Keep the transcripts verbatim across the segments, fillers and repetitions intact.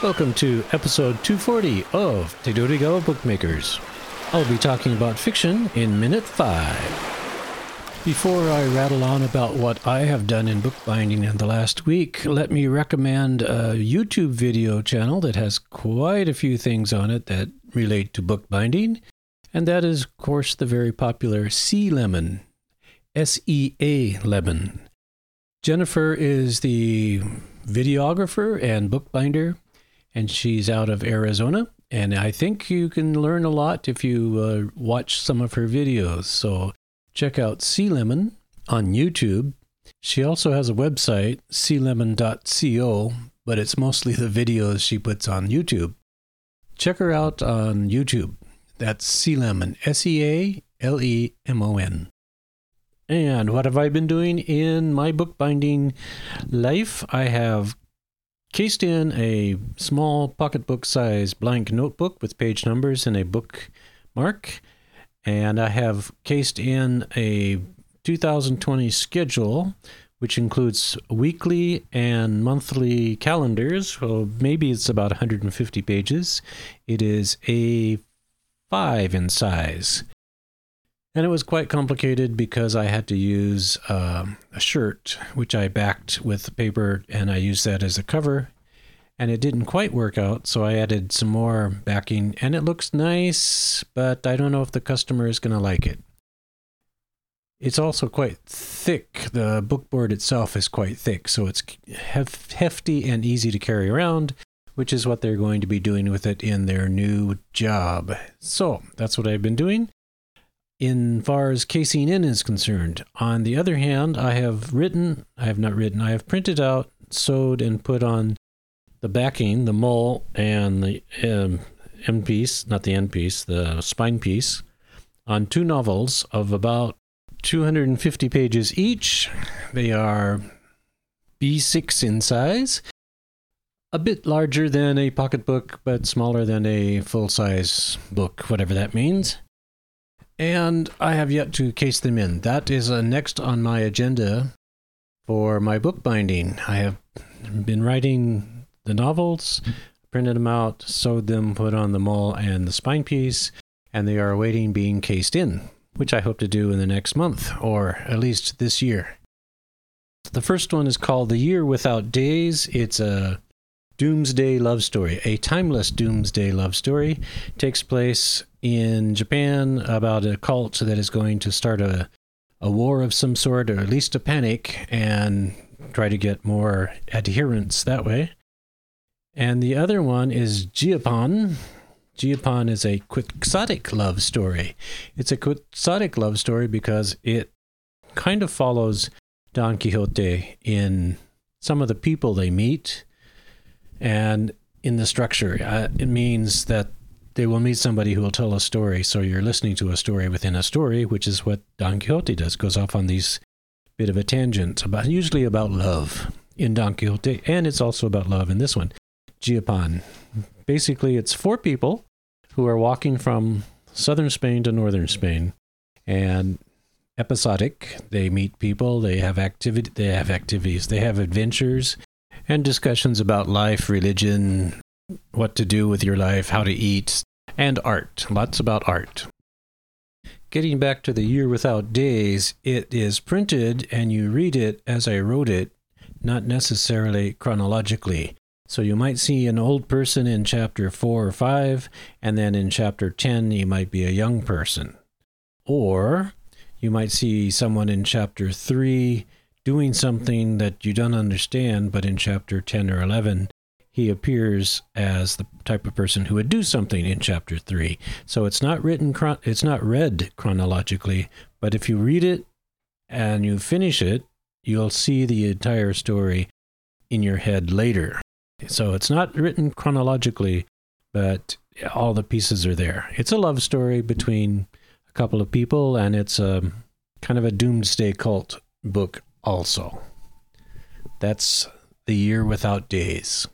Welcome to episode two forty of Te Dorigawa Bookmakers. I'll be talking about fiction in minute five. Before I rattle on about what I have done in bookbinding in the last week, let me recommend a YouTube video channel that has quite a few things on it that relate to bookbinding, and that is, of course, the very popular Sea Lemon, S E A Lemon. Jennifer is the videographer and bookbinder, and she's out of Arizona, and I think you can learn a lot if you uh, watch some of her videos. So check out Sea Lemon on YouTube. She also has a website, sea lemon dot co, but it's mostly the videos she puts on YouTube. Check her out on YouTube. That's Sea Lemon, S E A L E M O N. And what have I been doing in my bookbinding life? I have cased in a small pocketbook size blank notebook with page numbers and a bookmark. And I have cased in a two thousand twenty schedule, which includes weekly and monthly calendars. Well, maybe it's about one hundred fifty pages. It is A five in size. And it was quite complicated because I had to use uh, a shirt, which I backed with paper, and I used that as a cover. And it didn't quite work out, so I added some more backing, and it looks nice, but I don't know if the customer is going to like it. It's also quite thick. The bookboard itself is quite thick, so it's hef- hefty and easy to carry around, which is what they're going to be doing with it in their new job. So that's what I've been doing. In far as casing in is concerned. On the other hand, I have written, I have not written, I have printed out, sewed, and put on the backing, the mull, and the um, end piece, not the end piece, the spine piece, on two novels of about two hundred fifty pages each. They are B six in size, a bit larger than a pocketbook, but smaller than a full-size book, whatever that means. And I have yet to case them in. That is uh, next on my agenda for my bookbinding. I have been writing the novels, printed them out, sewed them, put on the mull and the spine piece, and they are awaiting being cased in, which I hope to do in the next month, or at least this year. The first one is called The Year Without Days. It's a doomsday love story, a timeless doomsday love story. It takes place in Japan about a cult that is going to start a, a war of some sort, or at least a panic, and try to get more adherents that way. And the other one is Jiapon. Jiapon is a quixotic love story. It's a quixotic love story because it kind of follows Don Quixote in some of the people they meet and in the structure. Uh, it means that they will meet somebody who will tell a story, so you're listening to a story within a story, which is what Don Quixote does, goes off on these bit of a tangent, about usually about love in Don Quixote, and it's also about love in this one. Jiapon. Basically, it's four people who are walking from southern Spain to northern Spain, and episodic. They meet people, they have activity, they have activities, they have adventures, and discussions about life, religion, what to do with your life, how to eat, and art. Lots about art. Getting back to The Year Without Days, it is printed and you read it as I wrote it, not necessarily chronologically. So you might see an old person in chapter four or five, and then in chapter ten you might be a young person. Or you might see someone in chapter three doing something that you don't understand, but in chapter ten or eleven he appears as the type of person who would do something in chapter three. So it's not written, chron- it's not read chronologically, but if you read it and you finish it, you'll see the entire story in your head later. So it's not written chronologically, but all the pieces are there. It's a love story between a couple of people, and it's a kind of a doomsday cult book also. That's The Year Without Days.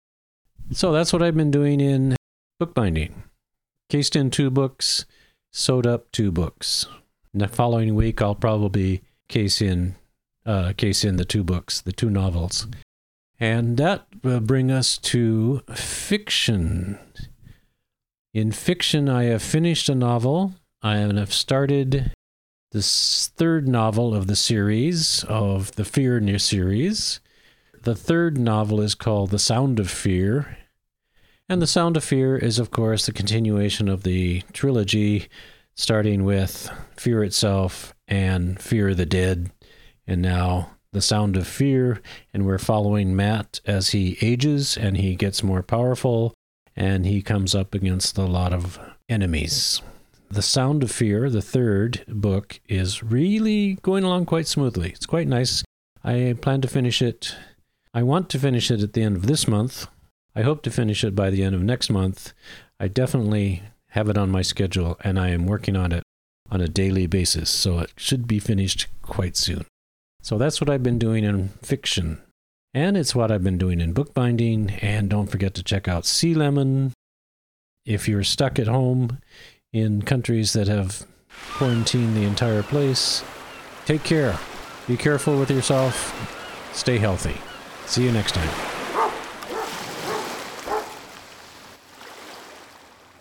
So that's what I've been doing in bookbinding. Cased in two books, sewed up two books. And the following week, I'll probably case in, uh, case in the two books, the two novels. And that will bring us to fiction. In fiction, I have finished a novel. I have started the third novel of the series, of the Fear Near series. The third novel is called The Sound of Fear. And The Sound of Fear is, of course, the continuation of the trilogy, starting with Fear Itself and Fear the Dead, and now The Sound of Fear. And we're following Matt as he ages and he gets more powerful and he comes up against a lot of enemies. The Sound of Fear, the third book, is really going along quite smoothly. It's quite nice. I plan to finish it. I want to finish it at the end of this month. I hope to finish it by the end of next month. I definitely have it on my schedule, and I am working on it on a daily basis, so it should be finished quite soon. So that's what I've been doing in fiction. And it's what I've been doing in bookbinding. And don't forget to check out Sea Lemon. If you're stuck at home in countries that have quarantined the entire place, take care. Be careful with yourself. Stay healthy. See you next time.